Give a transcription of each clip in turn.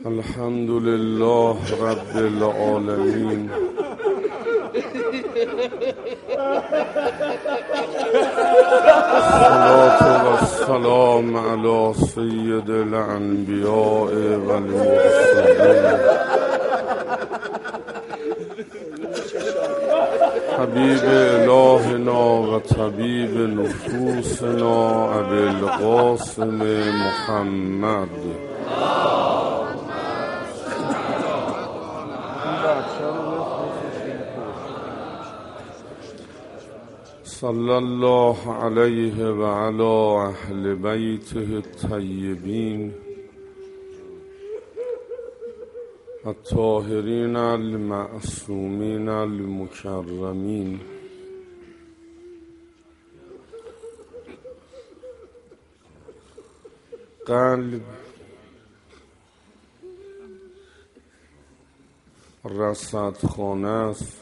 الحمد لله رب العالمين الصلاة والسلام على سيد الأنبياء والمرسلين حبيب إلهنا وطبيب نفوسنا أبي القاسم محمد صلى الله عليه وعلى أهل بيته الطيبين الطاهرين المعصومين المكرمين قلب رصدخانه است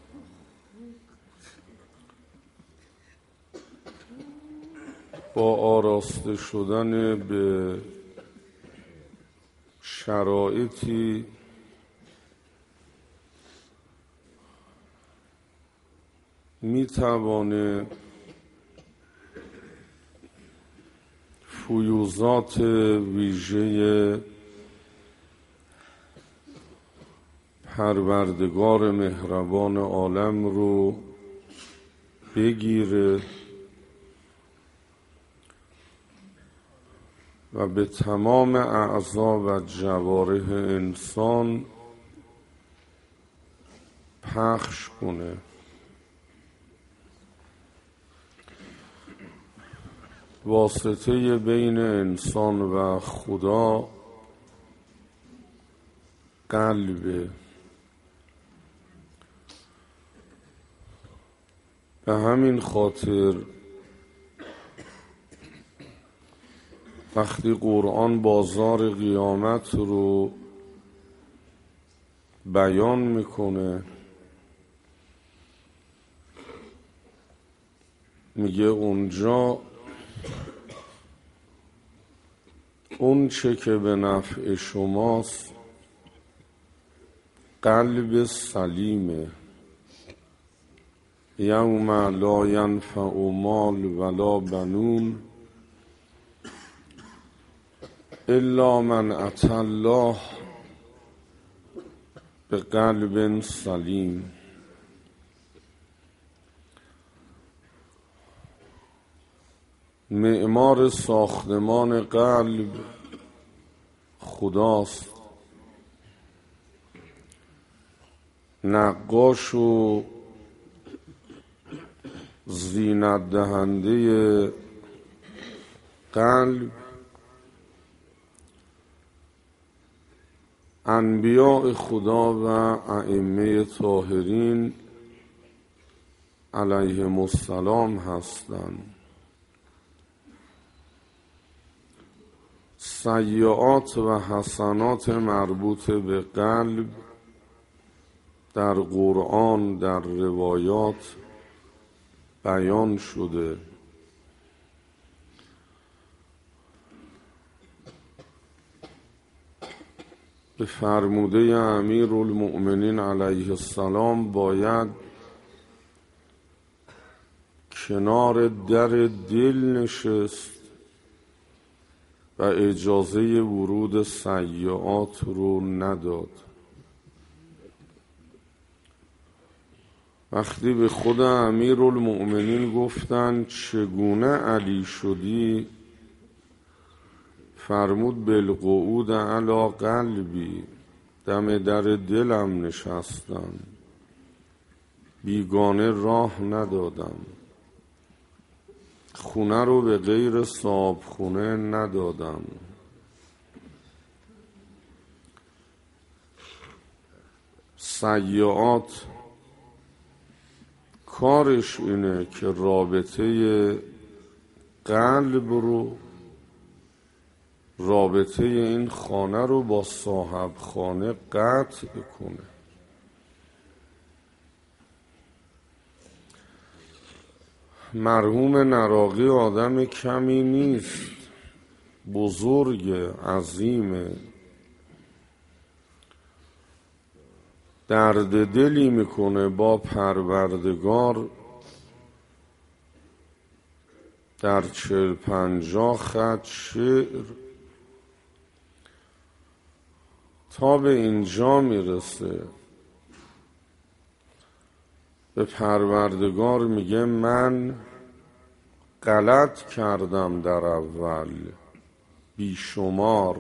با آراسته شدن به شرایطی میتوانه فیوضات ویژه پروردگار مهربان عالم رو بگیره و به تمام اعضا و جوارح انسان پخش کنه. واسطه بین انسان و خدا قلبه. به همین خاطر وقتی قرآن بازار قیامت رو بیان میکنه میگه اونجا اون چه که به نفع شماست قلب سلیمه. یوم لا ینفع مال ولا بنون الا من اتی الله به قلب سلیم. معمار ساختمان قلب خداست. نقاش و زینت دهنده قلب انبیاء خدا و ائمه طاهرین علیهم السلام هستند. سیئات و حسنات مربوط به قلب در قرآن در روایات بیان شده. به فرموده امیرالمؤمنین علیه السلام باید کنار در دل نشست و اجازه ورود سیئات رو نداد. وقتی به خود امیرالمؤمنین گفتن چگونه علی شدی، فرمود بالقعود علی قلبی، دم در دلم نشستم، بیگانه راه ندادم، خونه رو به غیر صاحب خونه ندادم. سیئات کارش اینه که رابطه قلب رو، رابطه این خانه رو با صاحب خانه قطع کنه. مرحوم نراقی آدم کمی نیست، بزرگ، عظیمه. درد دلی میکنه با پروردگار، در 40-50 خط شعر تا به اینجا میرسه. به پروردگار میگه من غلط کردم در اول بیشمار،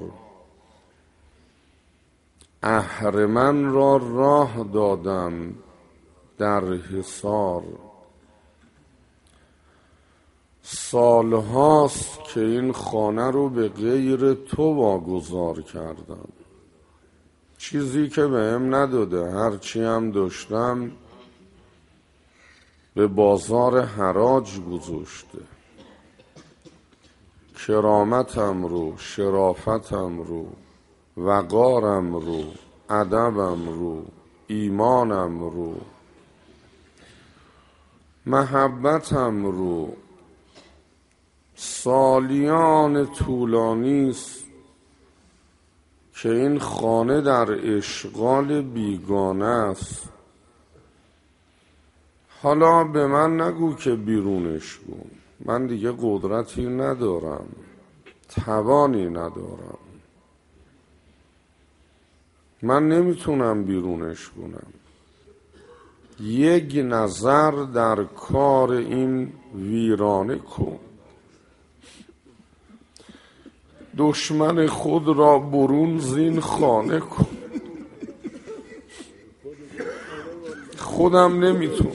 اهرمن را راه دادم در حصار. سالهاست که این خانه رو به غیر تو واگذار کردم، چیزی که بهم نداده، هرچی هم داشتم به بازار حراج گذاشته. کرامتم رو، شرافتم رو، وقارم رو، ادبم رو، ایمانم رو، محبتم رو سالیان طولانیست که این خانه در اشغال بیگانه است. حالا به من نگو که بیرونش کن، من دیگه قدرتی ندارم، توانی ندارم، من نمیتونم بیرونش کنم. یک نظر در کار این ویرانه کن، دشمن خود را برون زین خانه کن. خودم نمیتونم،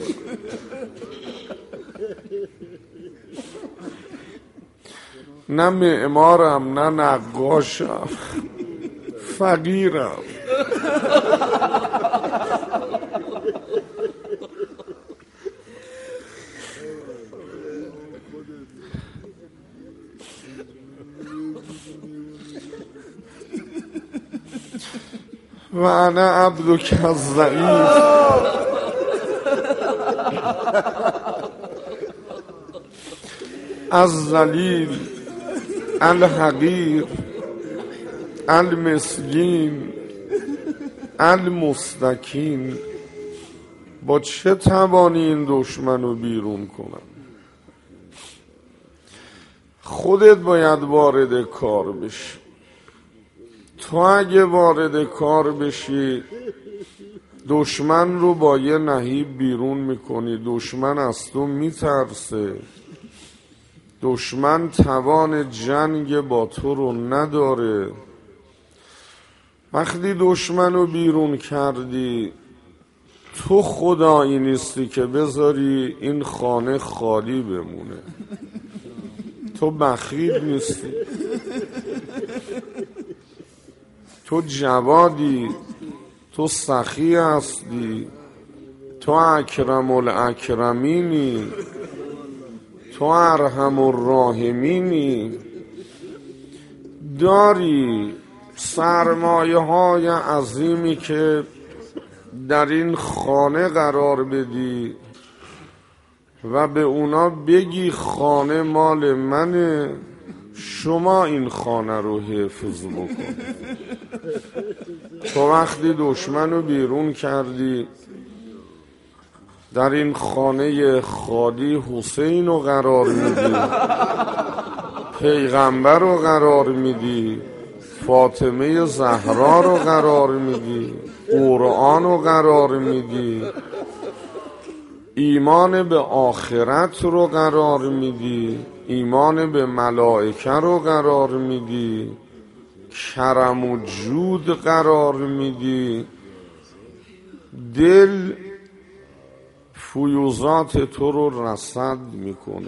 نه معمارم نه نقاشم، فقیرم. و انا عبدک الضعیف، الذلیل، الحقیر، المسکین، المستکین. با چه توانی این دشمن رو بیرون کنم؟ خودت باید وارد کار بشی. تو اگه وارد کار بشی دشمن رو با یه نهیب بیرون میکنی، دشمن از تو میترسه، دشمن توان جنگ با تو رو نداره. وقتی دشمن رو بیرون کردی تو خدایی نیستی که بذاری این خانه خالی بمونه، تو بخیل نیستی، تو جوادی، تو سخی هستی، تو اکرم الاکرمینی، تو ارحم الراحمینی. داری سرمایه های عظیمی که در این خانه قرار بدی و به اونا بگی خانه مال منه، شما این خانه رو حفظ بکن. تو وقتی دشمن رو بیرون کردی در این خانه خالی حسین رو قرار میدی، پیغمبر رو قرار میدی، فاطمه زهرا رو قرار میدی، قرآن رو قرار میدی، ایمان به آخرت رو قرار میدی، ایمان به ملائکه رو قرار میدی، کرم و جود قرار میدی. دل فیوزات تو رو رصد میکنه.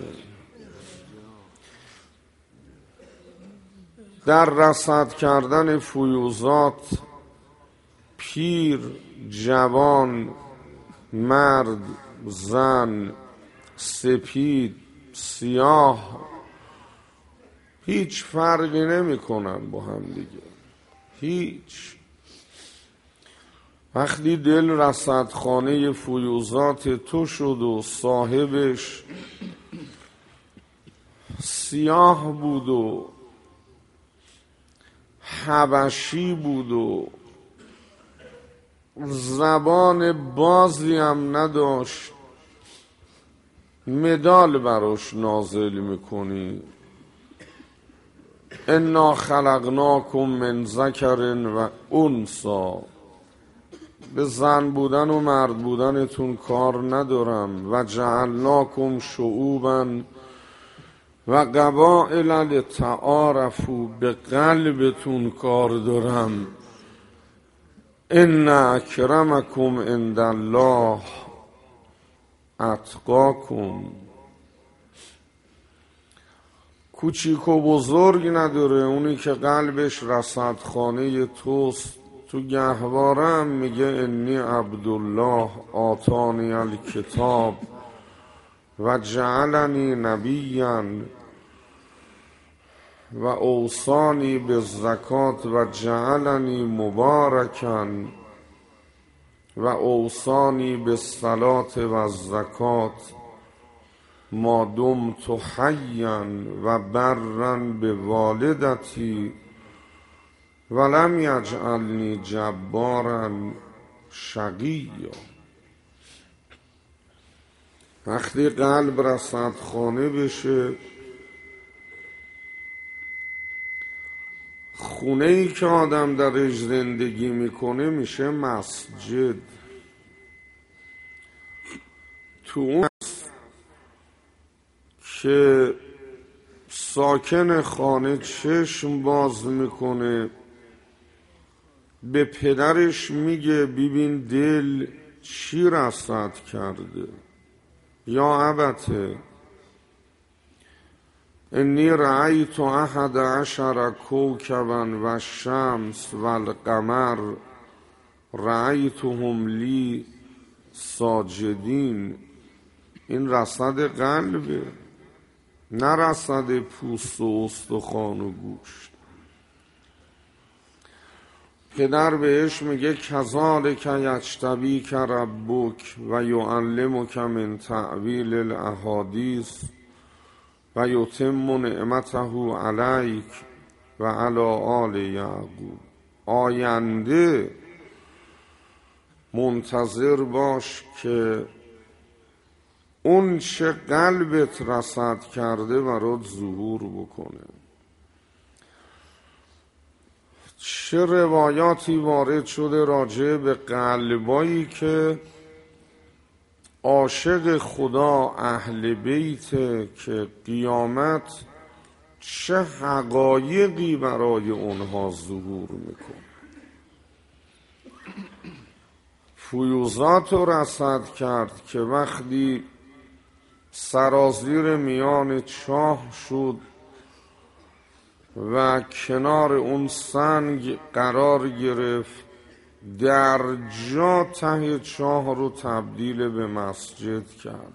در رصد کردن فیوزات پیر، جوان، مرد، زن، سپید، سیاه هیچ فرقی نمی کنن با هم دیگه، هیچ. وقتی دل رصدخانه فیوزات تو شد و صاحبش سیاه بود و حبشی بود و زبان بازی هم نداشت، مدال براش نازل میکنی. انا خلقناکم من ذکر و انثی، به زن بودن و مرد بودنتون کار ندارم. و جعلناکم شعوبا و قبائل لتعارفوا، به قلبتون کار دارم. ان اکرمکم عند الله اتقاکم. کوچیک و بزرگ نداره، اونی که قلبش رصدخانه توست. تو گهواره میگه انی عبدالله آتانی الکتاب و جعلنی نبیا و اوصانی بالزکات و جعلنی مبارکا و اوصانی بالصلاة و الزکات ما دمت حیا و برا بوالدتی ولم یجعلنی جبارا شقیا. وقتی قلب رصدخانه بشه، خونه ای که آدم درش زندگی میکنه میشه مسجد. تو اون که ساکن خانه چشم باز میکنه، به پدرش میگه ببین دل چی رصد کرده. یا ابته انی رأیت 11 کوکبا و الشمس و القمر رأیتهم لی ساجدین. این رصد قلبه، نه رصد پوست و استخوان و گوشت. پدر بهش میگه کذالک یجتبیک ربک و یعلمک من تأویل الاحادیث و یتم نعمته علیک و علی آل یعقوب. آینده منتظر باش که اون چه قلبت رصد کرده برات ظهور بکنه. چه روایاتی وارد شده راجع به قلبایی که عاشق خدا اهل بیت، که قیامت چه حقایقی برای اونها ظهور میکنه. فیوزات رو رصد کرد که وقتی سرازیر میان چاه شد و کنار اون سنگ قرار گرفت، در جا ته چاه رو تبدیل به مسجد کرد.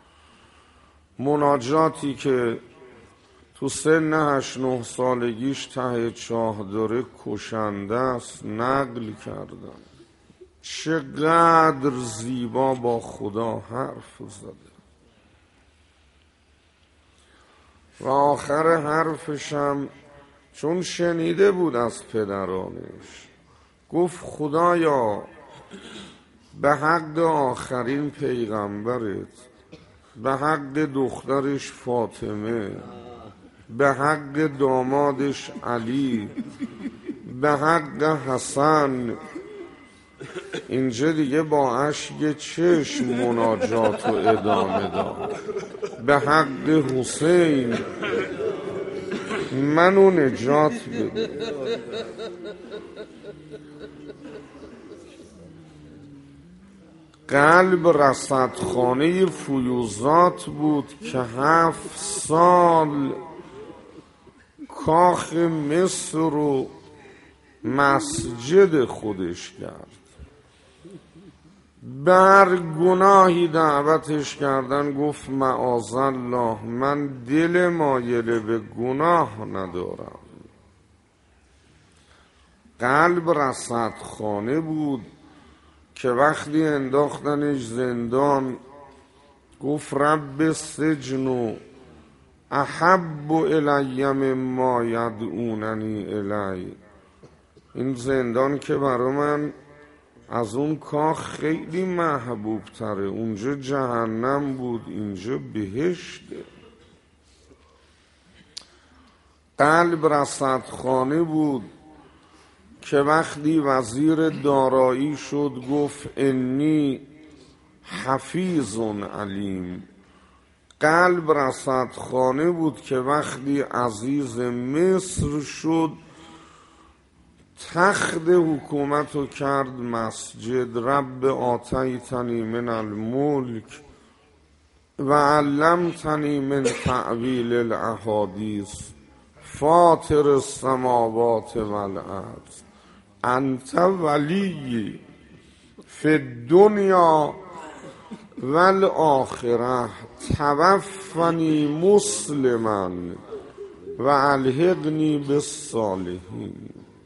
مناجاتی که تو سن 8-9 سالگیش ته چاه داره کشنده است، نقل کردن. چقدر زیبا با خدا حرف زده. و آخر حرفشم چون شنیده بود از پدرانش، گفت خدایا به حق آخرین پیغمبرت، به حق دخترش فاطمه، به حق دامادش علی، به حق حسن، اینجا دیگه با اشک چشم مناجات و ادامه داد، به حق حسین منو نجات بده. قلب رصدخانه فیوزات بود که 7 سال کاخ مصر رو مسجد خودش کرد. بر گناهی دعوتش کردن، گفت معاذالله من دل مایل به گناه ندارم. قلب رصدخانه بود که وقتی انداختنش زندان گفت رب السجن احب الی مما یدعوننی الی. این زندان که برای من از اون کاخ خیلی محبوب تره. اونجا جهنم بود، اینجا بهشته. قلب رصدخانه بود که وقتی وزیر دارایی شد گفت انی حفیظ علیم. قلب رصدخانه بود که وقتی عزیز مصر شد تخت حکومت کرد مسجد. رب آتیتنی من الملک و علمتنی من تعویل الاحادیث فاطر السماوات والارض انت ولی فی الدنیا والآخرة توفنی مسلما و الحقنی بالصالحین.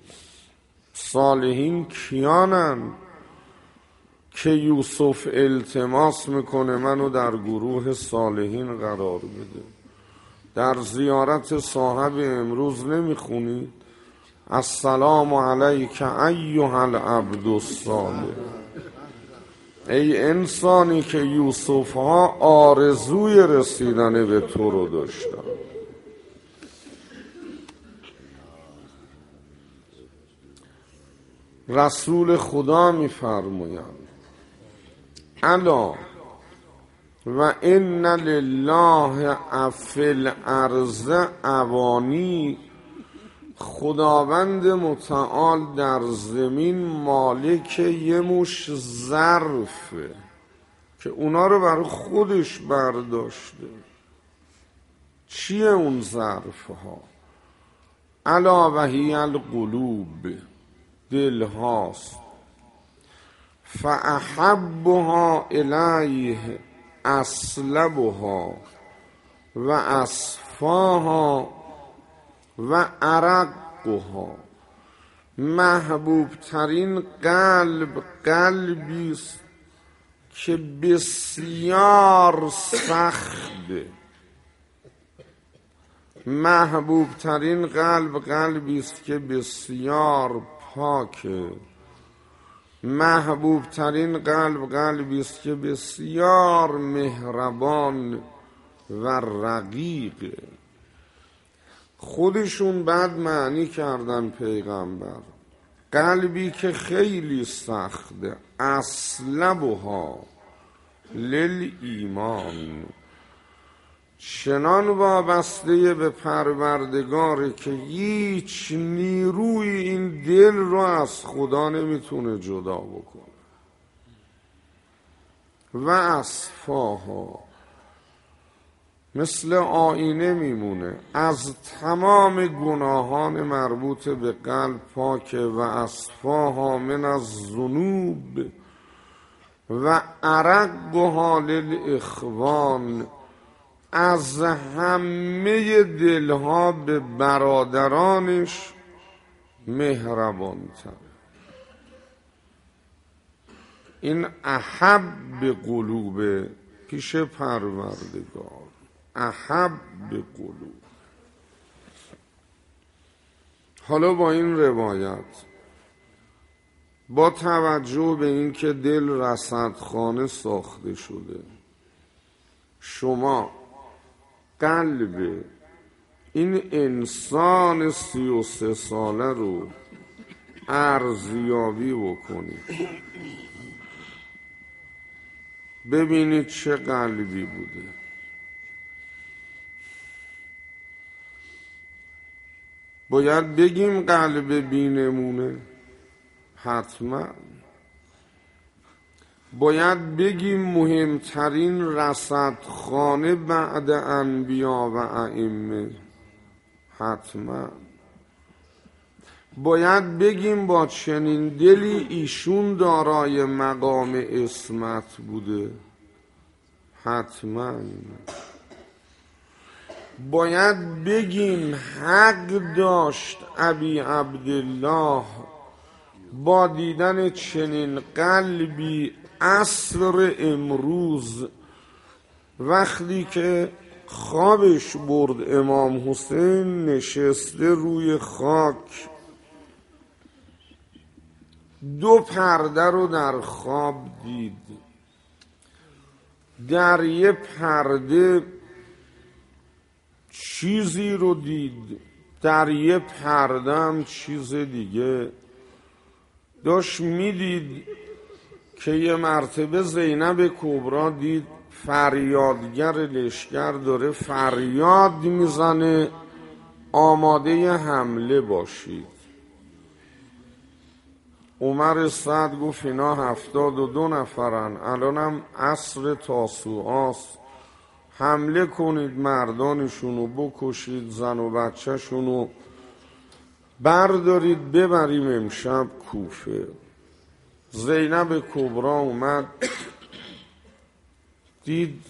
صالحین کیانن؟ که یوسف التماس میکنه منو در گروه صالحین قرار بده. در زیارت صاحب امروز نمیخونید السلام علیک ایها العبد الصالح؟ ای انسانی که یوسف ها آرزوی رسیدن به تو رو داشتن. رسول خدا میفرمایند الا و ان لله فی الارض اوانی. خداوند متعال در زمین مالک یه مش ظرفه که اونا رو برای خودش برداشته. چیه اون ظرف ها؟ الا و هی القلوب، دل هاست. فاحبها الیه اسلبها و اصفاها و ارقها. محبوب ترین قلب قلبی است که بسیار سخته. محبوب ترین قلب قلبی است که بسیار پاکه. محبوب ترین قلب قلبی است که بسیار مهربان و رقیقه. خودشون بعد معنی کردن پیغمبر قلبی که خیلی سخته. اصلبها للایمان، چنان وابسته به پروردگاره که هیچ نیروی این دل رو از خدا نمیتونه جدا بکنه. و اصفاها، مثل آینه میمونه، از تمام گناهان مربوط به قلب پاکه. و اصفاها من الذنوب و ارقها للاخوان، از همه دلها به برادرانش مهربان تر. این احب قلوب پیش پروردگار، احب قلوب. حالا با این روایت، با توجه به این که دل رصدخانه ساخته شده، شما قلب این انسان 33 ساله رو ارزیابی بکنید، ببینید چه قلبی بوده. باید بگیم قلب بی‌نمونه؟ حتما. باید بگیم مهمترین رصدخانه بعد انبیا و ائمه؟ حتما. باید بگیم با چنین دلی ایشون دارای مقام عصمت بوده؟ حتما. باید بگیم حق داشت ابی عبدالله با دیدن چنین قلبی عصر امروز، وقتی که خوابش برد امام حسین نشسته روی خاک، دو پرده رو در خواب دید. در یه پرده چیزی رو دید، در یه پرده هم چیز دیگه. داشت میدید که یه مرتبه زینب کبرا دید فریادگر لشکر داره فریاد میزنه آماده حمله باشید. عمر سعد گفت اینا 72 نفرن، الانم عصر تاسوعاست، حمله کنید مردانشونو بکشید، زن و بچهشونو بردارید ببریم امشب کوفه. زینب کبرا اومد دید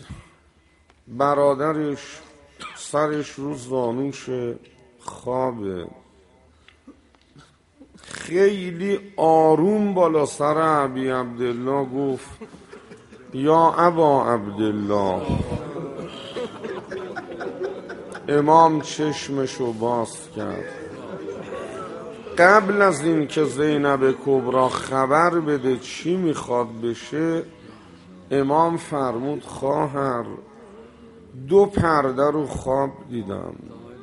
برادرش سرش رو زانوش خوابه، خیلی آروم بالا سر ابی عبدالله گفت یا ابا عبدالله. امام چشمشو باز کرد. قبل از این که زینب کبرا خبر بده چی میخواد بشه، امام فرمود خواهر دو پرده رو خواب دیدم.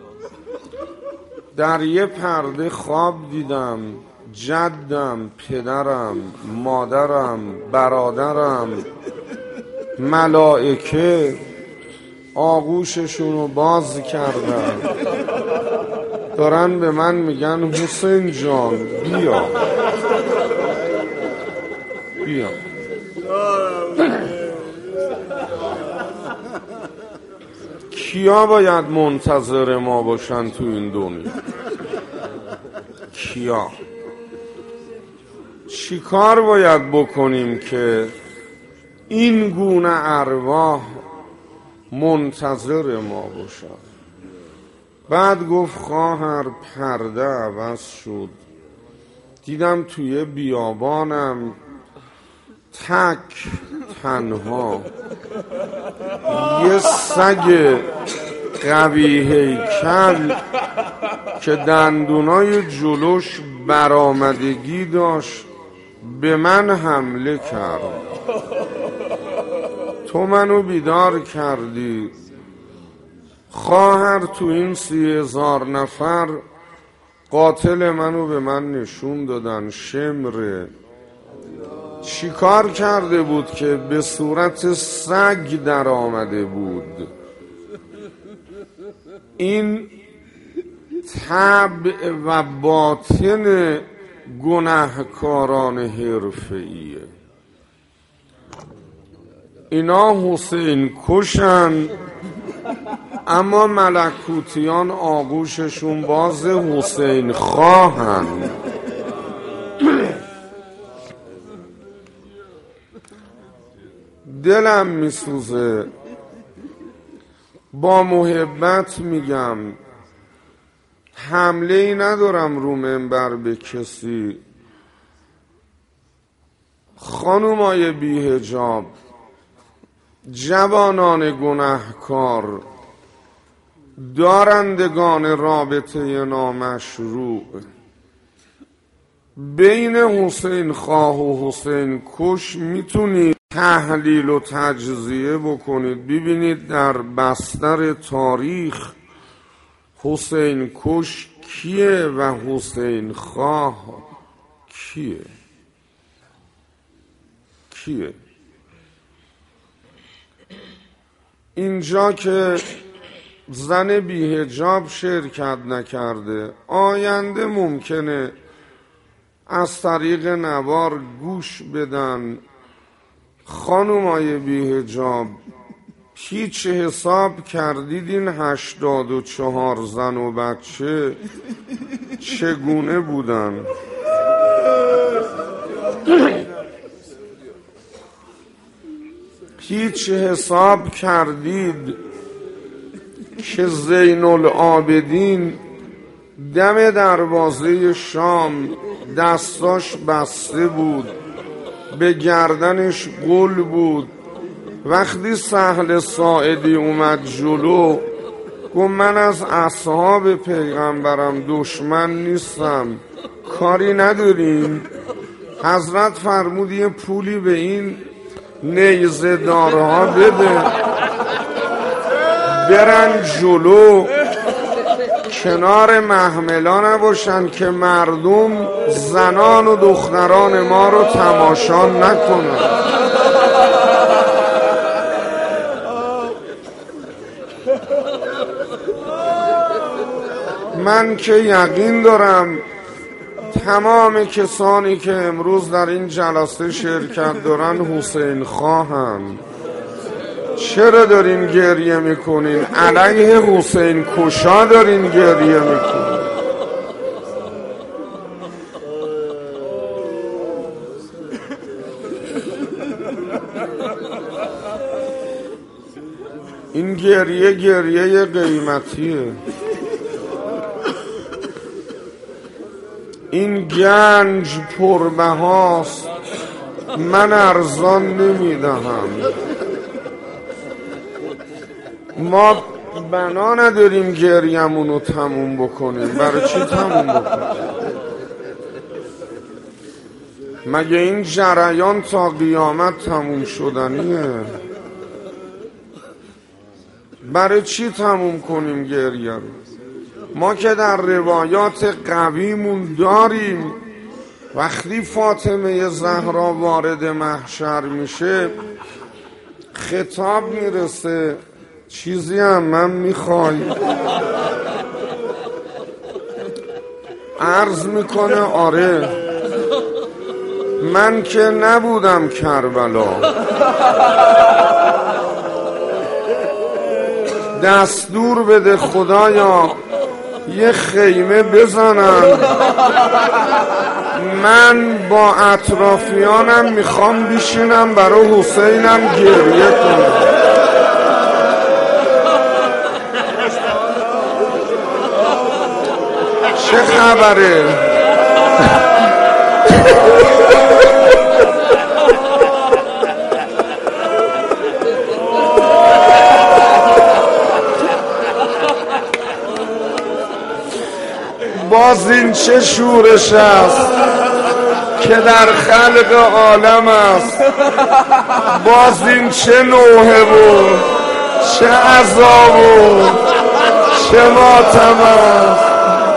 در یه پرده خواب دیدم جدم، پدرم، مادرم، برادرم، ملائکه آغوششون رو باز کردن، دارن به من میگن حسین جان بیا بیا. کیا باید منتظر ما باشن تو این دنیا؟ کیا؟ چی کار باید بکنیم که این گونه ارواح منتظر ما باشن؟ بعد گفت خواهر پرده عوض شد، دیدم توی بیابانم تک تنها یه سگ قوی هیکل که دندونای جلوش برآمدگی داشت به من حمله کرد. تو منو بیدار کردی خواهر، تو این 30,000 نفر قاتل منو به من نشون دادن. شمره چی کار کرده بود که به صورت سگ در آمده بود؟ این طبع و باطن گناهکاران حرفه‌ایه. اینا حسین کشن اما ملکوتیان آغوششون باز حسین خواهن. دلم میسوزه، با محبت میگم، حمله ای ندارم رو منبر به کسی. خانومای بی حجاب، جوانان گناهکار، دارندگان رابطه نامشروع، بین حسین خواه و حسین کش میتونید تحلیل و تجزیه بکنید، ببینید در بستر تاریخ حسین کش کیه و حسین خواه کیه. اینجا که زن بی‌حجاب شرکت نکرده، آینده ممکنه از طریق نوار گوش بدن. خانومای بی‌حجاب، هیچ حساب کردید این 84 زن و بچه چگونه بودن؟ هیچ حساب کردید که زین العابدین دم دروازه شام دستاش بسته بود، به گردنش قل بود، وقتی سهل ساعدی اومد جلو گفت من از اصحاب پیغمبرم دشمن نیستم، کاری نداریم، حضرت فرمود یه پولی به این نیزه دارها بده برن جلو کنار محملا نباشن که مردم زنان و دختران ما رو تماشا نکنن. من که یقین دارم تمام کسانی که امروز در این جلسه شرکت دارن حسین خواهن. چرا دارین گریه میکنین؟ علیه حسین کشا دارین گریه میکنین. این گریه قیمتیه. این گنج پربهاست، من ارزان نمیدهم. ما بنا نداریم گریمون رو تموم بکنیم. برای چی تموم بکنیم؟ مگه این جریان تا قیامت تموم شدنیه؟ برای چی تموم کنیم گریه رو؟ ما که در روایات قویمون داریم وقتی فاطمه زهرا وارد محشر میشه خطاب میرسه چیزی هم من میخوای؟ عرض میکنه آره من که نبودم کربلا، دستور بده خدایا یه خیمه بزنن من با اطرافیانم میخوام بشینم برای حسینم گریه کنم. چه خبره؟ باز این چه شورش است که در خلق عالم است. باز این چه نوحه و چه عذاب و چه ماتم است.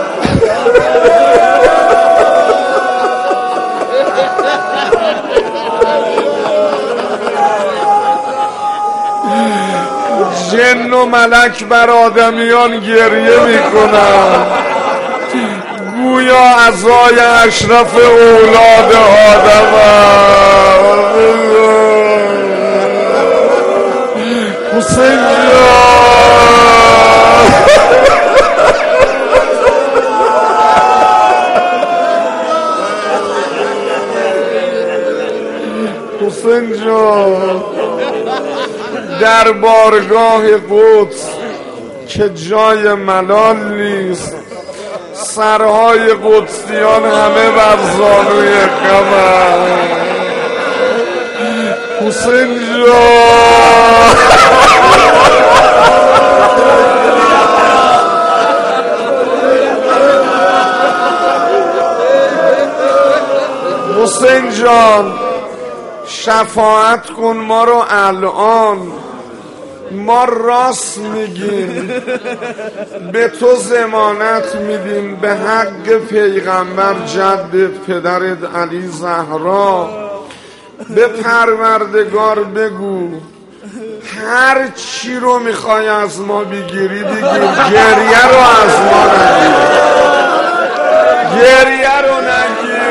جن و ملک بر آدمیان گریه میکنن گویا عزای اشرف اولاد آدم حسین حسین جان در بارگاه قدس که جای ملال نیست سرهای قدسیان همه بر زانوی قمر. حسین جان حسین جان شفاعت کن ما رو الان، ما راست میگیم به تو ضمانت میدیم به حق پیغمبر جدت پدرت علی زهرا به پروردگار بگو هر چی رو میخوای از ما بگیری بگیر گریه رو از ما نگیر، گریه رو نگیر.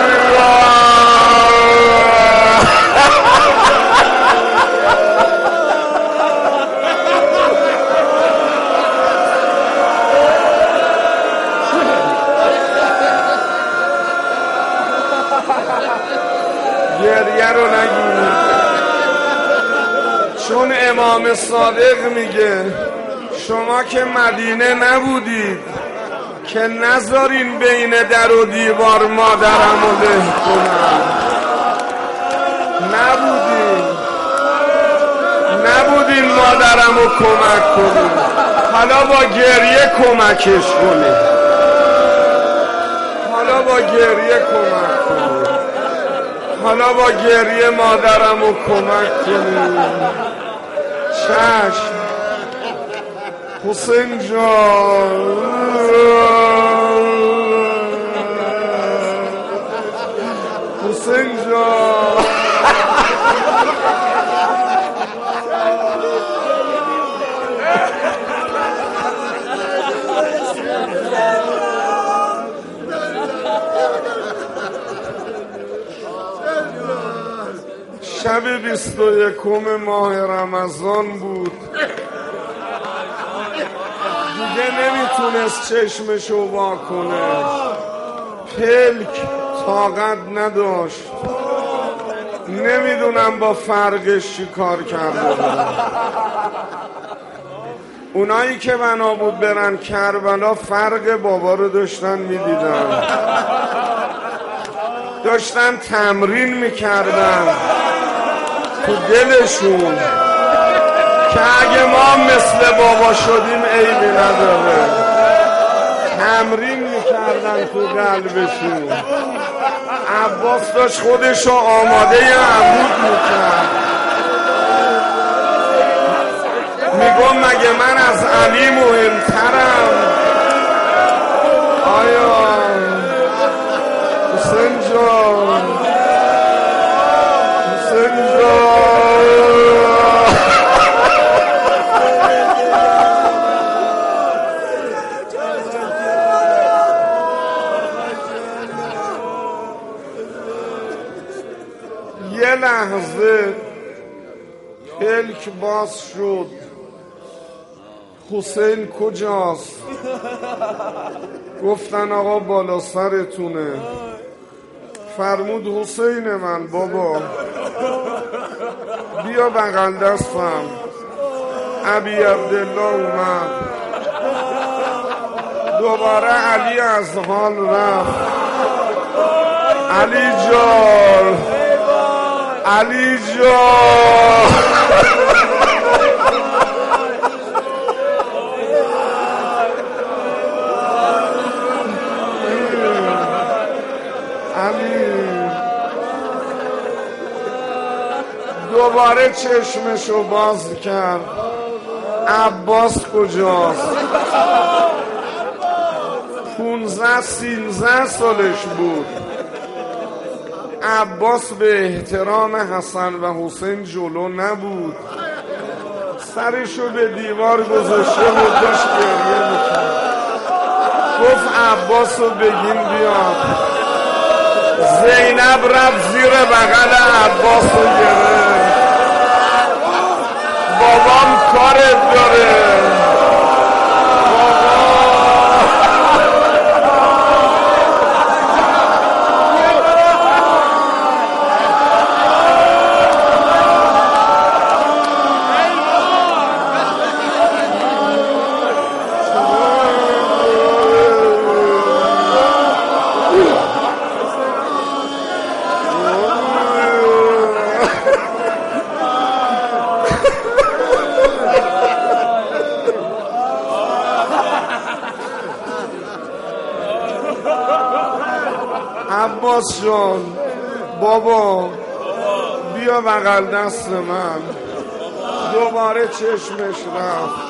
گریه رو نگیر چون امام صادق میگه شما که مدینه نبودید که نذارین بین در و دیوار مادرمو له کنم. نبودین مادرمو کمک کنین، حالا با گریه کمکش کنین، حالا با گریه کمک کنین. حالا با گریه مادرم رو کمک کنیم. چشم حسین جان، حسین جان. شب 21 ماه رمضان بود، دیگه نمیتونست چشمشو وا کنه، پلک طاقت نداشت. نمیدونم با فرقش چی کار کرده بود. اونایی که بنا بود برن کربلا فرق بابا رو داشتن میدیدن، داشتن تمرین میکردن تو دلشون که اگه ما مثل بابا شدیم عیبی نداره. تمرین میکردن تو قلبشون. عباس داشت خودشو آماده عمود میکرد، میگم مگه من از علی مهمترم؟ آیا حسین جان، حسین جان. یه لحظه پلک باز شد. حسین کجاست؟ گفتن آقا بالا سرتونه. فرمود حسین من بابا بیا بغل دستم. ابی عبدالله اومد. دوباره علی از حال رفت. علی جان، علی جان. دوباره چشمشو باز کرد. عباس کجاست؟ 15-13 سالش بود. عباس به احترام حسن و حسین جلو نبود، سرشو به دیوار گذاشته و داشت گریه میکرد. گفت عباسو بگین بیاد. زینب رفت زیر بغل عباسو گرفت. بابام کارت داره. عباس جان بابا بیا بغل دست من. دوباره چشمش رفت.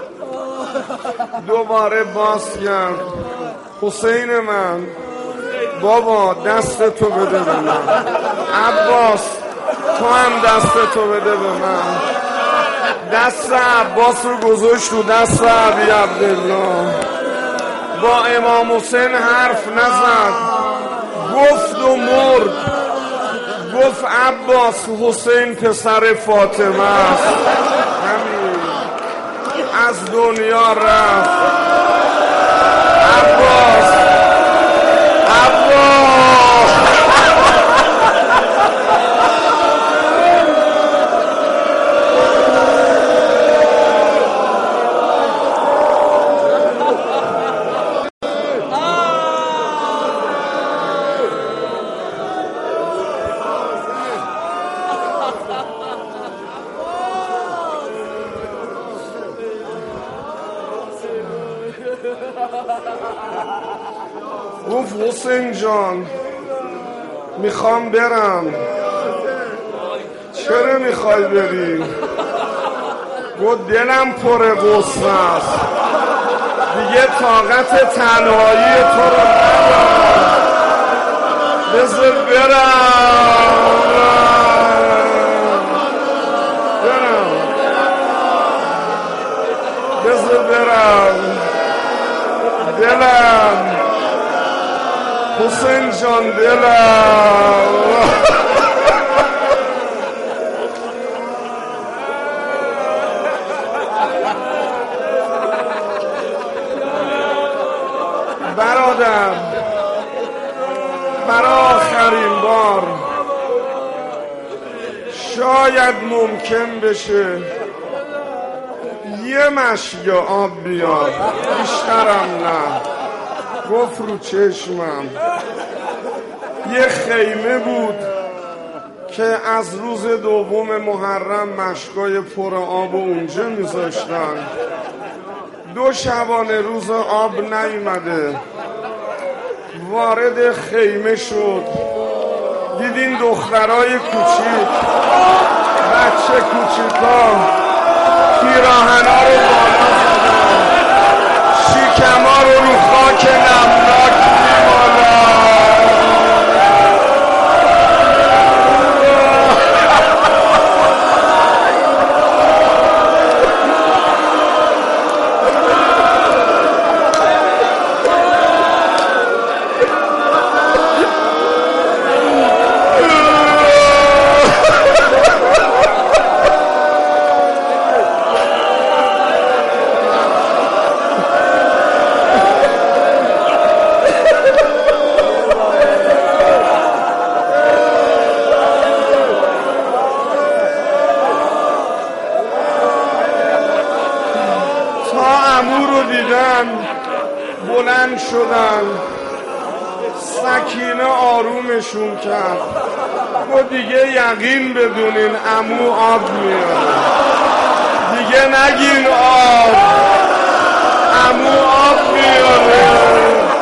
دوباره باز کرد. حسین من بابا دست تو بده به من. عباس تو هم دست تو بده به من. دست عباس رو گذاشت تو دست ابی عبدالله. با امام حسین حرف نزد، گفت و مرد. گفت عباس حسین پسر فاطمه است. همین از دنیا رفت. عباس گفت حسین جان میخوام برم. چرا میخوای بری؟ گفت دلم پر غصه است، دیگه طاقت تنهایی تو رو ندارم، بذار برم. بذار برم دلم، حسین جان دلم. برادر، برای آخرین بار شاید ممکن بشه یه مشک آب بیاد، بیشترم نه. گفت رو چشمم. یه خیمه بود که از روز دوم محرم مشکای پر آب اونجا میذاشتن. 2 شبانه روز آب نیومده، وارد خیمه شد، دیدین دخترای کوچیک، بچه کوچیکا پیراهنا رو بالا زدن، شیکما رو خاک نمناک میمالن. بلند شدن، سکینه آرومشون کرد. و دیگه یقین بدونین عمو آب میاره، دیگه نگین آب، عمو آب میاره.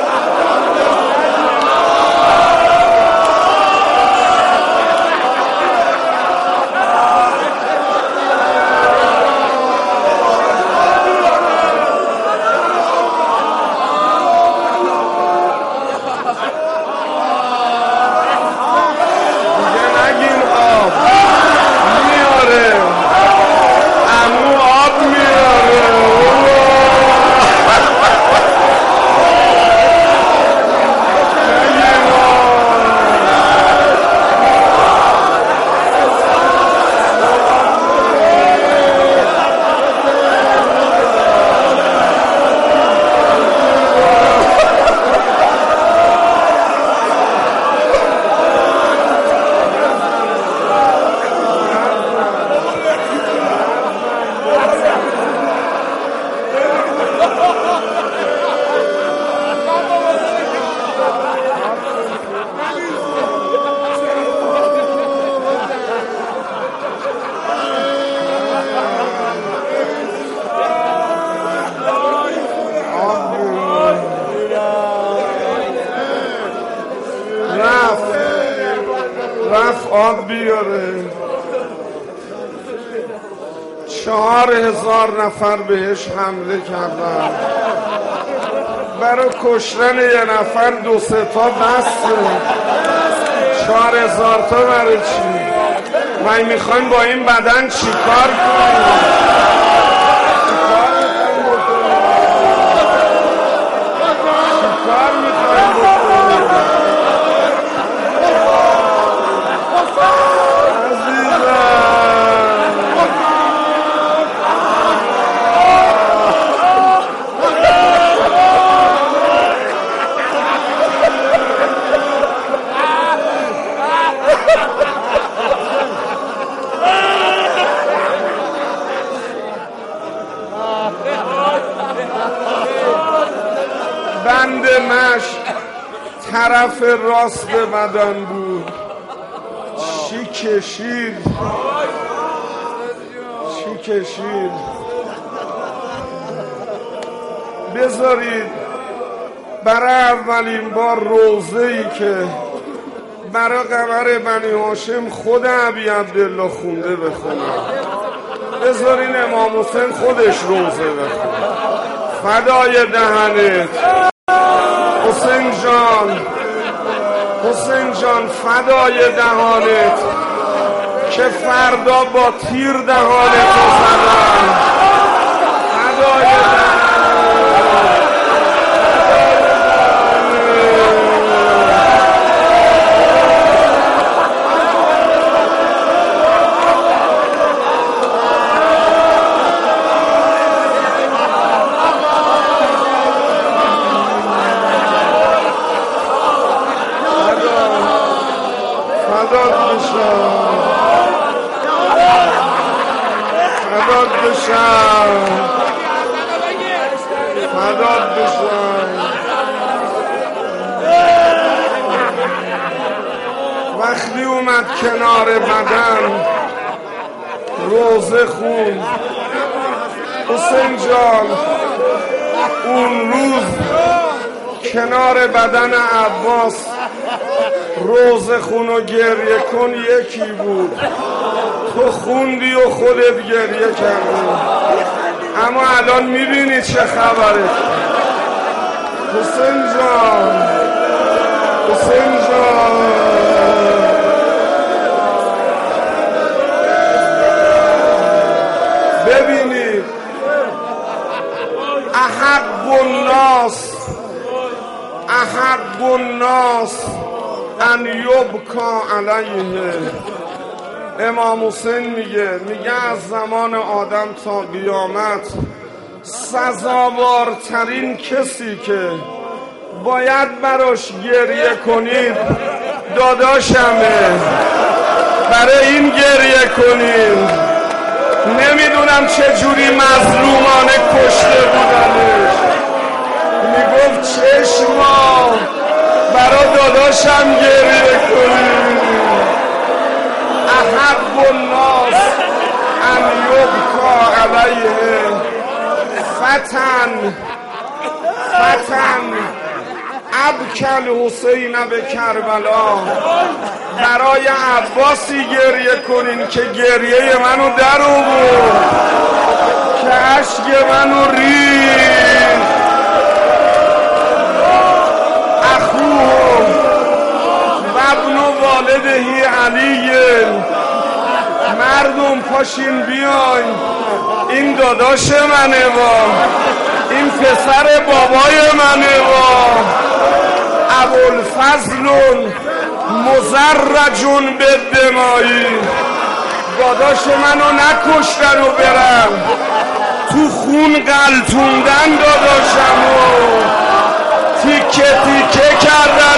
رفت آب بیاره. 4000 نفر بهش حمله کردن، برای کشتن یه نفر 2-3 تا بسته. 4000 تا برای چی؟ من میخوایم با این بدن چی کار کنیم؟ بند مشک طرف راست بدن بود. چی کشید، چی کشید. بذارید برای اولین بار روزه‌ای که برای قمر بنی هاشم خود ابی عبدالله خونده بخونم. بذارین امام حسین خودش روزه بخونه. فدای دهنت حسین جان، حسین جان فدای دهانت که فردا با تیر دهانتو زدن. فدای دهانت فداد بشم. وقتی اومد کنار بدن روزه خون حسین جان، اون روز کنار بدن عباس روزه خون و گریه کن یکی بود. تو خوندی و خودت گریه کردی، اما الان میبینی چه خبره. حسین جان، حسین جان، ببینید احق الناس، احق الناس ان یبکا علیه. امام حسین میگه از زمان آدم تا قیامت سزاوارترین کسی که باید براش گریه کنید داداشمه. برای این گریه کنید. نمیدونم چه جوری مظلومانه کشته بودنش. میگفت چشما برای داداشم گریه کنید. احب الناس ان یبکا علیه. فتن ابکل حسین به کربلا. برای عباسی گریه کنین که گریه منو در آورد، که اشک منو ریخت. اخوه و ابن والدهی علی. مردم پاشین بیاین، این داداش منه با، این پسر بابای منه با. ابوالفضل مزرجون به دمایی. داداش منو نکشتن و برن تو خون قلتوندن، داداشمو تیکه تیکه کردن.